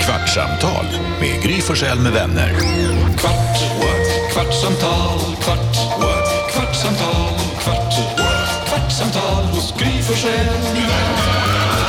Kvartsamtal med Gry Forssell med vänner. Kvart, what? Kvartsamtal, kvart, what? Kvartsamtal, kvart, what? Kvartsamtal hos Gry Forssell med vänner.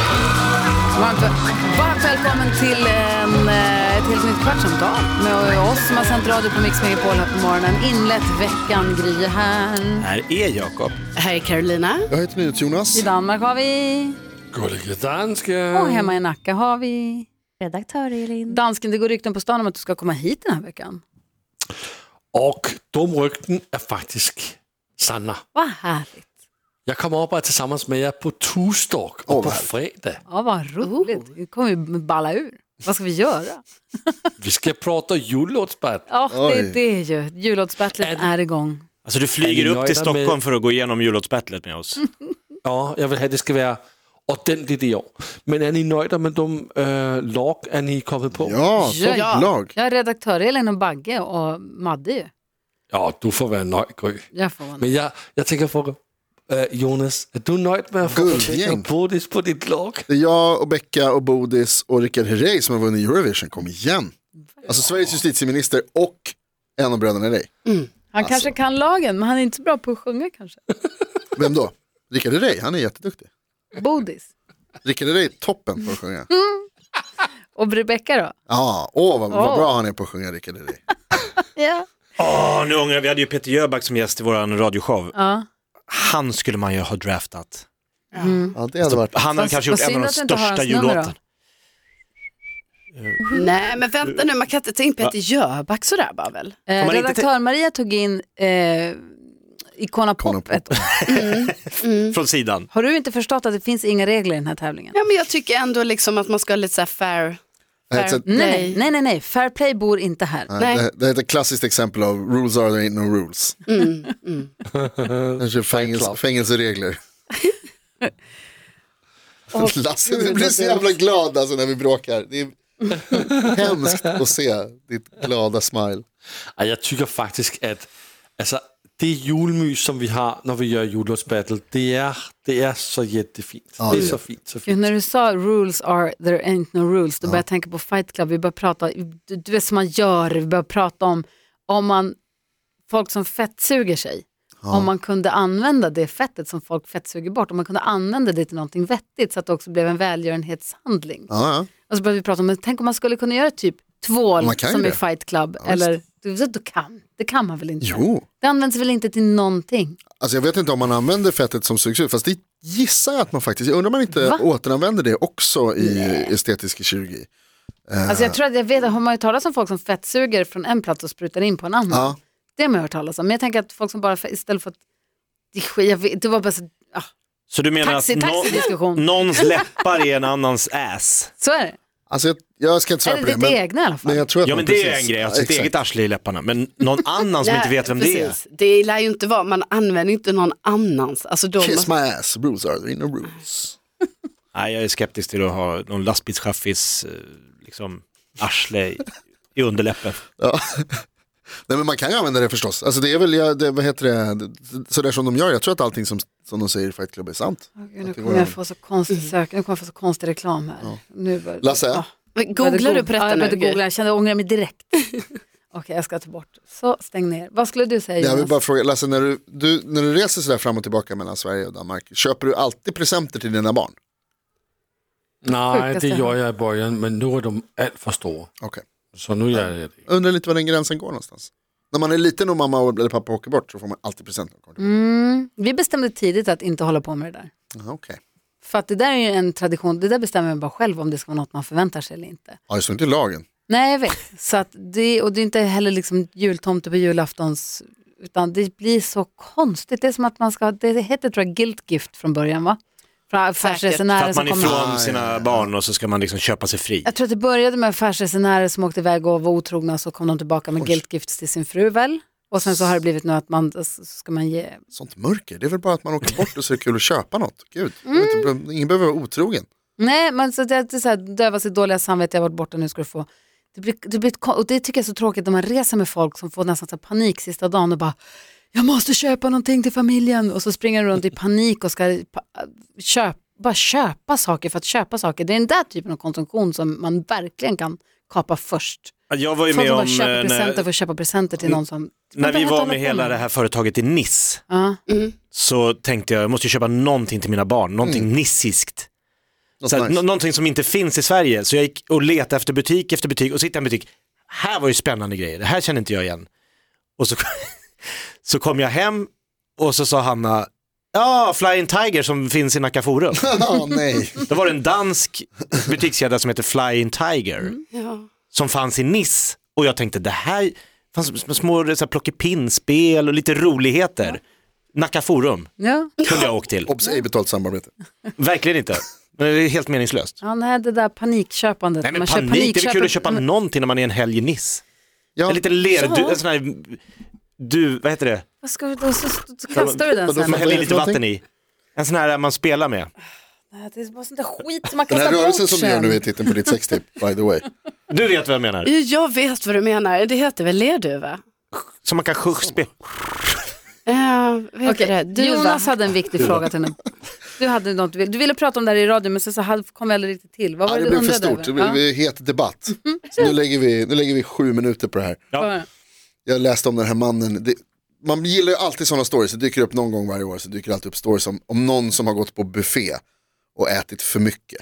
Varmt välkommen till ett helt nytt kvartsamtal med oss som har sänt radio på Mix Megapol här på morgonen. Inlett veckan, Gry här. Här är Jakob. Här är Carolina. Jag heter Jonas. I Danmark har vi... Gullige danska. Och hemma i Nacka har vi... Redaktör Elin. Dansken, det går rykten på stan om att du ska komma hit den här veckan. Och de rykten är faktiskt sanna. Vad härligt. Jag kommer upp tillsammans med er på torsdag och på fredag. Ja, vad roligt. Vi kommer ju balla ur. Vad ska vi göra? Vi ska prata jullåtsbattle. Ja, det är ju. Jullåtsbattlet är igång. Alltså du flyger upp till Stockholm för att gå igenom jullåtsbattlet med oss. Ja, jag vill ha det ska vara ordentligt i år. Men är ni nöjda med de lag är ni kommit på? Ja, topplag. Jag är redaktör Elin och Bagge och Madde ju. Ja, du får vara nöjd, Gry. Jag får vara Men jag tänker fråga Jonas, är du nöjd med att få Becka Bodis på ditt lag? Det är jag och Becka och Bodis och Rickard Herrey som har vunnit Eurovision. Kom igen. Alltså Sveriges justitieminister och en av bröderna dig. Han kanske kan lagen, men han är inte så bra på att sjunga kanske. Vem då? Rickard Herrey, han är jätteduktig. Bodis. Rickard Herrey är toppen på att sjunga. Och Rebecca då? Ja, vad bra han är på att sjunga, Rickard Herrey. Ja. Nu ångrar vi hade ju Peter Jöback som gäst i vår radioshow. Ja. Han skulle man ju ha draftat. Ja, det hade varit. Han har kanske gjort en av de största jullåten. Nej, men vänta nu, man kan inte ta in Peter Jöback sådär bara väl? Redaktör Maria tog in Icona Pop ett år. Från sidan. Har du inte förstått att det finns inga regler i den här tävlingen? Ja, men jag tycker ändå liksom att man ska ha lite så här fair Nej. Fair play bor inte här. Nej. Det är ett klassiskt exempel av rules are there ain't no rules. Fängelseregler. Lasse, du blir så jävla glad alltså när vi bråkar. Det är hemskt att se ditt glada smile. Ja, jag tycker faktiskt att alltså, det julmys som vi har när vi gör jullåtsbattle, det är så jättefint. Det är så fint. När du sa rules are there ain't no rules, då började jag tänka på Fight Club. Vi började prata, du vet som man gör, vi började prata om man, folk som fettsuger sig. Om man kunde använda det fettet som folk fettsuger bort, om man kunde använda det till någonting vettigt så att det också blev en välgörenhetshandling. Ja. Och så började vi prata om, tänk om man skulle kunna göra typ tvål som i Fight Club, eller det kan man väl inte? Jo. Det används väl inte till någonting? Alltså jag vet inte om man använder fettet som sugs ut, fast det gissar jag att man faktiskt, jag undrar om man inte återanvänder det också i estetisk kirurgi. Alltså jag vet, har man ju talat om folk som fettsuger från en plats och sprutar in på en annan. Ja. Det har man hört talas om. Men jag tänker att folk som bara istället för att det var bara så... Så du menar att någons läppar är en annans ass? Så är det. Alltså jag ska inte svara på det. Eller ditt egna i alla fall. Men jag tror att men det är en grej, alltså ett eget arsle i läpparna. Men någon annan som inte vet vem det är. Det lär ju inte vara, man använder inte någon annans. Alltså Kiss my ass, rules are there ain't no rules. Nej, jag är skeptisk till att ha någon lastbilschaffis liksom arsle i underläppen. Ja. Nej, men man kan ju använda det förstås. Alltså det är väl, vad heter det, sådär som de gör. Jag tror att allting som de säger i Fight Club är sant. Nu kommer jag få så konstig nu kommer jag få så konstig reklam här. Ja. Nu Lasse? Googlar du på detta nu? Jag kände ångra mig direkt. Okej, jag ska ta bort. Så stäng ner. Vad skulle du säga? Jag vill bara fråga, Lasse, när du reser sådär fram och tillbaka mellan Sverige och Danmark, köper du alltid presenter till dina barn? Nej, det gör jag i början, men nu är de allt för stora. Okej. Så nu gör jag det. Undrar lite var den gränsen går någonstans. När man är liten och mamma eller pappa åker bort så får man alltid presenter. Vi bestämde tidigt att inte hålla på med det där. Okej. För att det där är ju en tradition, det där bestämmer man bara själv om det ska vara något man förväntar sig eller inte. Ja, det står inte i lagen. Nej, jag vet. Så att och det är inte heller liksom jultomte på julaftons, utan det blir så konstigt. Det är som att man ska, det heter tror jag guilt gift från början, va? För affärsresenärer att man är ifrån sina barn och så ska man liksom köpa sig fri. Jag tror att det började med affärsresenärer som åkte iväg och var otrogna, så kom de tillbaka med guilt gifts till sin fru väl. Och sen så har det blivit nu att man ska man ge... Sånt mörker, det är väl bara att man åker bort och så är det kul att köpa något. Gud, ingen behöver vara otrogen. Nej, men så det är så här, döva sitt dåliga samvete, jag har varit borta, nu ska du få... och det tycker jag är så tråkigt när man reser med folk som får nästan så panik sista dagen och bara, jag måste köpa någonting till familjen, och så springer de runt i panik och ska bara köpa saker för att köpa saker. Det är den där typen av konsumtion som man verkligen kan kapa först. Jag var ju Folk med som bara om köper presenter för att köpa presenter till någon som... när vi var med hela det här företaget i Nice, så tänkte jag måste köpa någonting till mina barn, någonting nissiskt. Någonting som inte finns i Sverige. Så jag gick och letade efter butik och så hittade jag en butik. Här var ju spännande grejer, det här känner inte jag igen. Och så kom jag hem och så sa Hanna, Flying Tiger som finns i Nacka Forum. Nej. Då var det en dansk butikskedja som heter Flying Tiger som fanns i Nice. Och jag tänkte, det här fanns små plockepinspel och lite roligheter. Nacka Forum kunde jag åka till. Obs, ej betalt samarbete. Verkligen inte. Men det är helt meningslöst. Ja, nej, det där panikköpandet. Nej, men panik, det är väl kul att köpa någonting när man är en helg i Nice. Ja. En liten en sån här, vad heter det? Vad ska vi då? Så kastar du den sen. Man häller lite vatten i. En sån här man spelar med. Nej, det är bara sånt där skit som man Den kastar här bort rörelsen som du gör sen. nu är titeln på ditt sextip, by the way. Du vet vad jag menar. Jag vet vad du menar. Det heter väl lerduva? Som man kan spela. Okej, Jonas hade en viktig fråga till henne. Du hade något, du ville prata om det här i radio, men så kom jag aldrig riktigt till. Vad var Det det blev du för undrade stort, det över? blev het debatt. Så nu lägger vi 7 minuter på det här. Ja. Jag läste om den här mannen. Man gillar ju alltid sådana stories. Det dyker upp någon gång varje år. Så dyker det alltid upp stories om någon som har gått på buffé och ätit för mycket.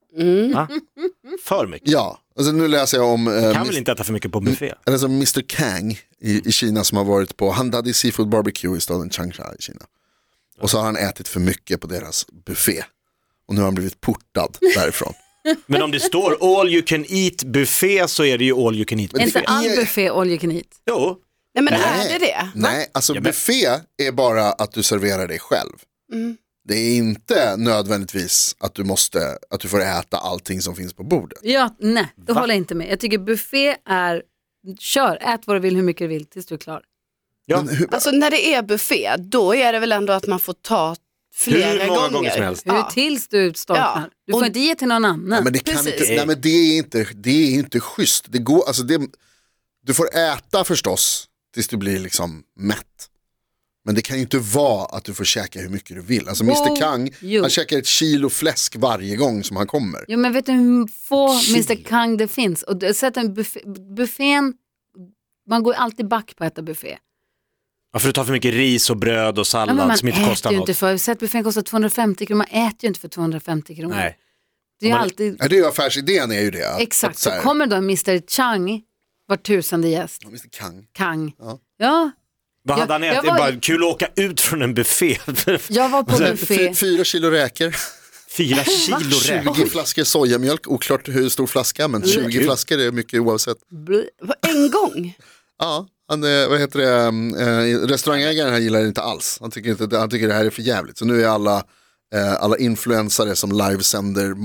För mycket. Ja, alltså nu läser jag om Kan väl inte äta för mycket på buffé? alltså Mr. Kang i Kina som har varit på Handadi Seafood Barbecue i staden Changsha i Kina. Och så har han ätit för mycket på deras buffé. Och nu har han blivit portad därifrån. Men om det står all you can eat buffé så är det ju all you can eat Är inte buffé. all buffé all you can eat? Jo. Nej, men är det? Nej, alltså Ja, men- buffé är bara att du serverar dig själv. Det är inte nödvändigtvis att du får äta allting som finns på bordet. Ja, nej, det håller jag inte med. Jag tycker buffé är, ät vad du vill, hur mycket du vill, tills du är klar. Ja. Men hur, Alltså när det är buffé, då är det väl ändå att man får ta flera Hur många gånger som helst. Hur tills du storknar. Ja. Du får Och- inte ge till någon annan. men det kan Precis. inte, nej men det är inte schysst. Det går, alltså du får äta förstås tills du blir liksom mätt. Men det kan ju inte vara att du får käka hur mycket du vill. Alltså Mr. Kang, han käkar 1 kilo fläsk varje gång som han kommer. Jo, men vet du hur få Mr. Kang det finns? Och sätt en buffén, man går alltid back på att äta buffé. Ja, för du tar för mycket ris och bröd och sallad Ja, men som inte man kostar äter ju något. inte för, sätt buffén kostar 250 kronor, man äter ju inte för 250 kronor. Nej. Det är ju man- alltid, Ja, det är ju affärsidén är ju det. exakt, Att så här, kommer då Mr. Chang, var 1000:e gäst, Mr. Kang. Kang. Ja. Ja, Vad hade han jag ätit? var- Bara kul att åka ut från en buffé. jag var på buffé. 4 kilo räkor, 4 kilo 20 räkor. flaskor sojamjölk, oklart hur stor flaska, men 20 Kul. flaskor är mycket oavsett. En gång? Ja, restaurangägaren här gillar det inte alls. Han tycker det här är för jävligt. Så nu är alla influensare som livesänder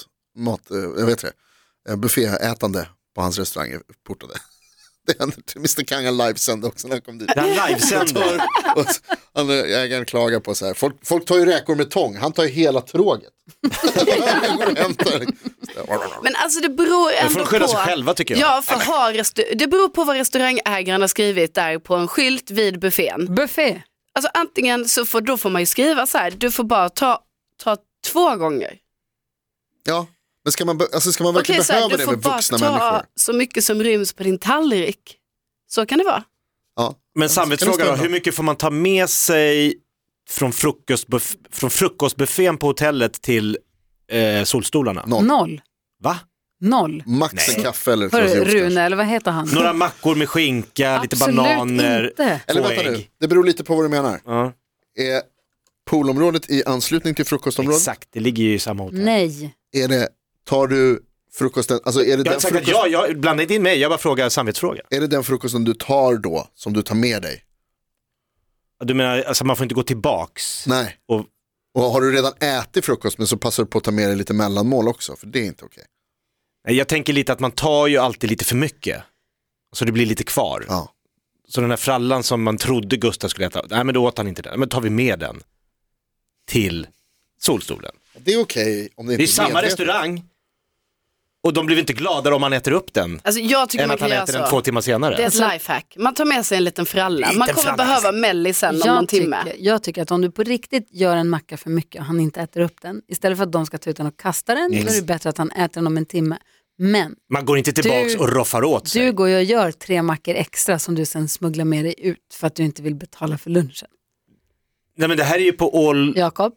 bufféätande på hans restaurang är portade. Det händer till Mr. Kang har livesänd också när han kom dit. Den livesänder. Och ägaren klagar på så här. Folk tar ju räkor med tång, han tar ju hela tråget. Han går och hämtar. Men alltså det beror De ändå får skylla på... sig själva tycker jag. Ja, för det beror på vad restaurangägaren har skrivit där på en skylt vid buffén. Buffé. Alltså antingen då får man ju skriva så här, du får bara ta 2 gånger. Ja, men ska man verkligen så här, behöva du det får med bara vuxna ta människor? så mycket som ryms på din tallrik. Så kan det vara. Ja. Men samvetsfråga då, stämma. hur mycket får man ta med sig från frukostbuffén på hotellet till solstolarna? 0. Va? 0. Max en kaffe eller För juice Rune, kanske. eller vad heter han? Några mackor med skinka, lite Absolut bananer, inte. Eller 2 vänta nu, ägg. det beror lite på vad du menar. Ja, Är poolområdet i anslutning till frukostområdet? exakt, det ligger ju i samma hotell. Nej. Tar du frukosten, alltså är det, Jag har den sagt att jag blandar inte in mig, jag bara frågar samvetsfråga. är det den frukosten du tar då, som du tar med dig? Du menar, alltså man får inte gå tillbaks? Nej. Och, Och har du redan ätit frukost men så passar du på att ta med dig lite mellanmål också, för det är inte okej. nej, jag tänker lite att man tar ju alltid lite för mycket. Så det blir lite kvar. Ja. Så den här frallan som man trodde Gustav skulle äta, nej men då åt han inte den. Men tar vi med den till solstolen. Det är okej om det inte Det är samma medvetet. restaurang. Och de blir inte gladare om man äter upp den. Alltså jag tycker än man att han kan äter göra den så. 2 timmar senare. Det är ett lifehack. Man tar med sig en liten fralla. Man kommer behöva mellis sen om någon timme. Jag tycker att om du på riktigt gör en macka för mycket och han inte äter upp den, istället för att de ska ta ut den och kasta den, så är det bättre att han äter den om en timme. Men man går inte tillbaks och roffar åt sig. Du går ju och gör 3 mackor extra som du sen smugglar med dig ut för att du inte vill betala för lunchen. Nej, men det här är ju på all... Jakob?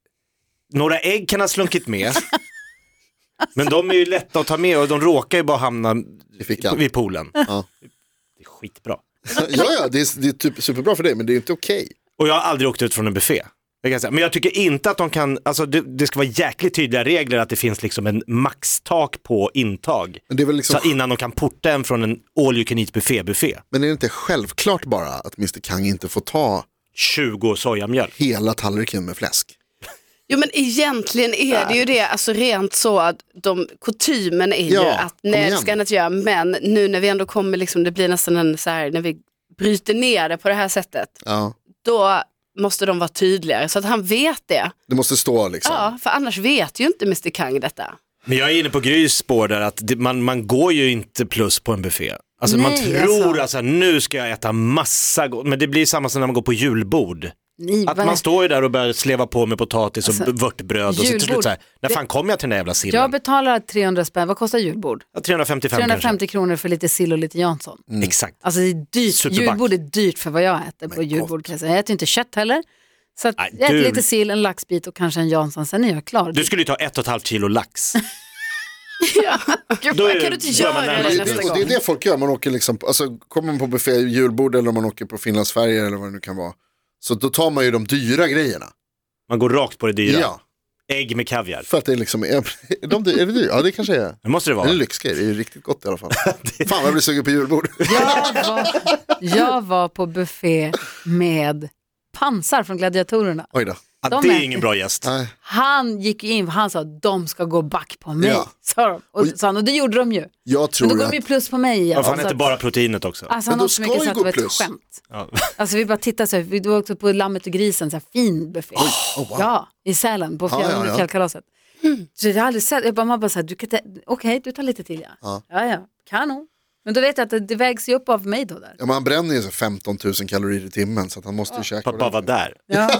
Några ägg kan ha slunkit med. Men de är ju lätta att ta med och de råkar ju bara hamna vid poolen. Ja. Det är skitbra. Ja, det är typ superbra för dig, men det är inte okej. Och jag har aldrig åkt ut från en buffé. Men jag tycker inte att de kan, alltså det ska vara jäkligt tydliga regler att det finns liksom en maxtak på intag. Men det är väl liksom... Så innan de kan porta en från en all you can eat buffé. Men är det inte självklart bara att Mr. Kang inte får ta 20 sojamjölk? Hela tallriken med fläsk? Jo, men egentligen är det ju det, alltså rent så att kutymen är ju att nej, det ska han inte göra, men nu när vi ändå kommer liksom, det blir nästan en så här, när vi bryter ner det på det här sättet, då måste de vara tydligare så att han vet det. Det måste stå liksom. Ja, för annars vet ju inte Mr. Kang detta. Men jag är inne på Grys spår där att man går ju inte plus på en buffé. Alltså man tror alltså nu ska jag äta massa gott, men det blir samma som när man går på julbord. Att man står ju där och börjar sleva på med potatis och vörtbröd och så till slut så här, när fan kommer jag till den där jävla sillen? Jag betalar 300 spänn, vad kostar julbord? 350 kronor för lite sill och lite Jansson. Exakt. Alltså det är dyrt, Superback. julbord är dyrt för vad jag äter på julbord. Jag äter inte kött heller. Så att jag äter lite sill, en laxbit och kanske en Jansson, sen är jag klar. Du skulle ju ta 1,5 kilo lax. Ja, gud, kan du inte göra det nästa gång? Det är det folk gör, man åker liksom, alltså kommer man på buffé julbord eller om man åker på Finlandsfärger eller vad det nu kan vara. Så då tar man ju de dyra grejerna. Man går rakt på det dyra. Ja. Ägg med kaviar. För att det är liksom, är det dyrt? Ja, det kanske är. Det måste det vara. Det är en lyxgrej, det är ju riktigt gott i alla fall. Fan, jag blir sugen på julbord. Jag var på buffé med pansar från gladiatorerna. Oj då. Ja, det är ingen bra gäst. Nej. Han gick in, han sa de ska gå back på mig. Ja. Och det gjorde de ju. Jag tror men då går de ju plus på mig. Ja, han äter bara proteinet också. Alltså han har så mycket så att det var ett skämt. Ja. Alltså vi bara tittade så här, vi var också på Lammet och grisen, så här fin buffé. Wow. Ja, i Sälen på fjällkalaset. Så jag har aldrig sett, man bara så här, okej, du tar lite till ja, kanon. Men då vet jag att det vägs ju upp av mig då där. Ja, men han bränner ju så 15 000 kalorier i timmen så att han måste ju käka. För att bara vara där. Ja.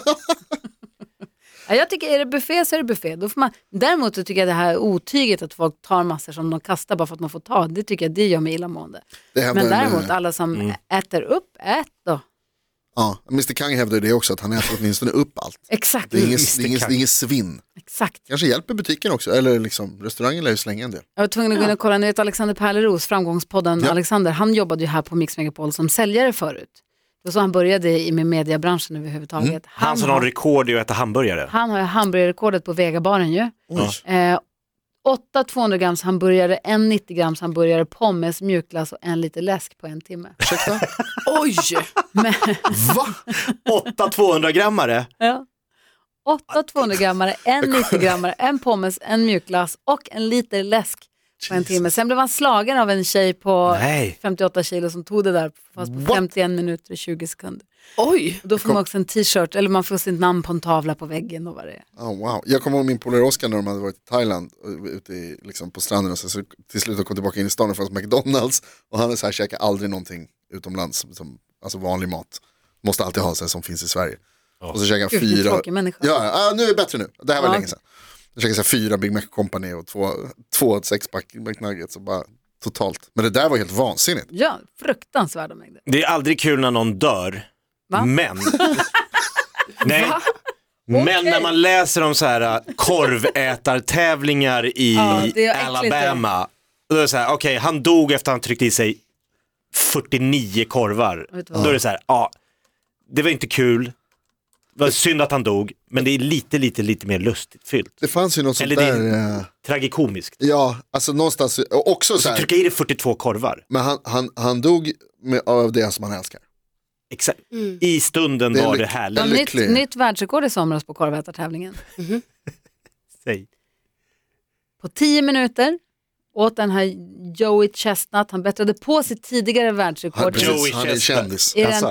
Ja, jag tycker är det buffé så är det buffé. Då får man, däremot så tycker jag det här otyget att folk tar massor som de kastar bara för att man får ta. Det tycker jag, det gör mig illamående. Men däremot alla som äter upp, ät då. Ja, Mr. Kang hävdar det också, att han äter åtminstone upp allt. Exakt. Det är ingen svinn. Exakt. Kanske hjälper butiken också, eller liksom restaurangen lär ju slänga en del. Jag var tvungen att gå in och kolla, ni vet Alexander Pärleros, framgångspodden Alexander, han jobbade ju här på Mix Megapol som säljare förut. Det var så han började med mediebranschen överhuvudtaget. Han som har rekord i att äta hamburgare. Han har ju hamburgerrekordet på Vegabaren ju. 8 200 grams hamburgare, en 90 grams hamburgare, pommes, mjukglass och en liter läsk på en timme. Ursäkta? Oj! Va? 8 200-grammare? Ja. 8 200-grammare, en 90-grammare, en pommes, en mjukglass och en liter läsk på en timme. Sen blev han slagen av en tjej på 58 kilo som tog det där fast på 51 minuter och 20 sekunder. Oj! Och då får man också en t-shirt eller man får sitt namn på en tavla på väggen och vad det är. Oh, wow. Jag kommer ihåg min polare Oskar när de hade varit i Thailand ute i, liksom på stranden och så till slut kom tillbaka in i stan och fanns McDonalds och han är så här, käkar aldrig någonting utomlands som alltså vanlig mat. Måste alltid ha sig som finns i Sverige. Och så käkar jag 4. Ja, nu är det bättre nu. Det här var länge sedan. Jag käkade 4 Big Mac Company och 2 6-pack McNuggets och bara totalt. Men det där var helt vansinnigt. Ja, fruktansvärda mängder. Det är aldrig kul när någon dör. Va? Men nej. Men när man läser om så här korvätartävlingar i Alabama, då är det så här, okej, han dog efter han tryckte i sig 49 korvar. Då är det så här, det var inte kul. Det var synd att han dog, men det är lite mer lustigt fyllt. Det fanns ju något sånt eller där... det är tragikomiskt. Ja, alltså någonstans... Också så här, trycka i det 42 korvar. Men han dog av det som han älskar. Exakt. I stunden det var det härligt. Nytt världsrekord i somras på korvätartävlingen. Säg. På 10 minuter åt den här Joey Chestnut. Han bättrade på sitt tidigare världsrekord. Han är kändis. I den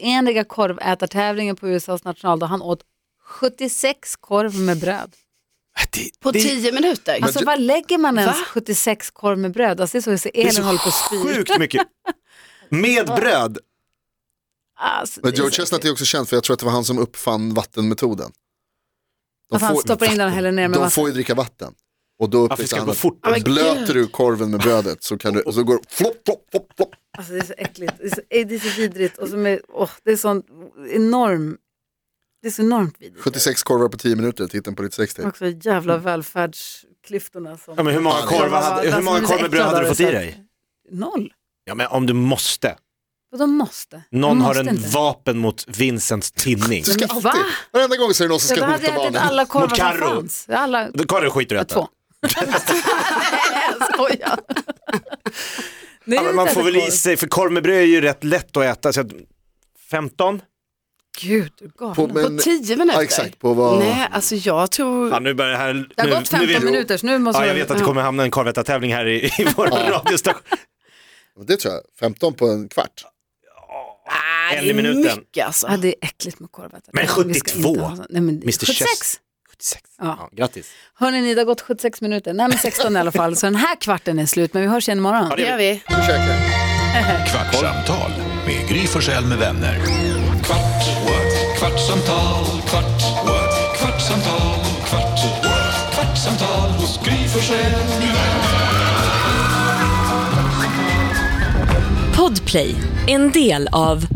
traditionsenliga korvätartävlingen på USAs nationaldag. Han åt 76 korv med bröd. På 10 minuter? Alltså vad lägger man ens 76 korv med bröd? Alltså, det är så Elin håller på att spy. Sjukt mycket. Med bröd. Alltså, men Joe Chestnut är också känd för jag tror att det var han som uppfann vattenmetoden. Han stoppar in den och häller ner med de får ju dricka vatten. Och då blöter du korven med brödet så kan du, och så går flopp, flopp, flopp, flopp. Alltså det är så äckligt, det är så vidrigt och så det är sån enorm. Det är så enormt vidrigt. 76 korvar på 10 minuter, titeln på ditt 60. Också jävla välfärdsklyftorna. Som... Ja, men hur många korv med bröd hade du fått i dig? 0. Ja, men om du måste. Och de måste. Någon har en vapen mot Vincents tinning. Du ska alltid, varenda gång så är det någon som ska hota barnen. Alla korvar som fanns. Karro skiter du äta. 2. Jag skojar. Ja, men man får väl i sig, för korv med bröd är ju rätt lätt att äta. Så 15? Gud, du gav på 10 minuter? Ja, exakt. På vad... Nej, alltså jag tror... Ja, nu börjar här, det har gått 15 minuter, så nu måste jag vet att det kommer hamna en korvätartävling här i vår radiostation. Det tror jag, 15 på en kvart. En i minuten. Mycket, alltså. Ja, det är äckligt med korvätartävling. Men 72? Nej, men Mr. 76? 76. Ja. Grattis. Hörrni, det har gått 76 minuter. Nej, men 16 i alla fall. Så den här kvarten är slut, men vi hörs igen imorgon. Ja, det gör vi. Kvartsamtal med Gry Forssell med vänner. Kvart, what? Kvartsamtal, kvart, what? Kvartsamtal, kvart, what? Kvartsamtal hos Gry Forssell med vänner. Podplay, en del av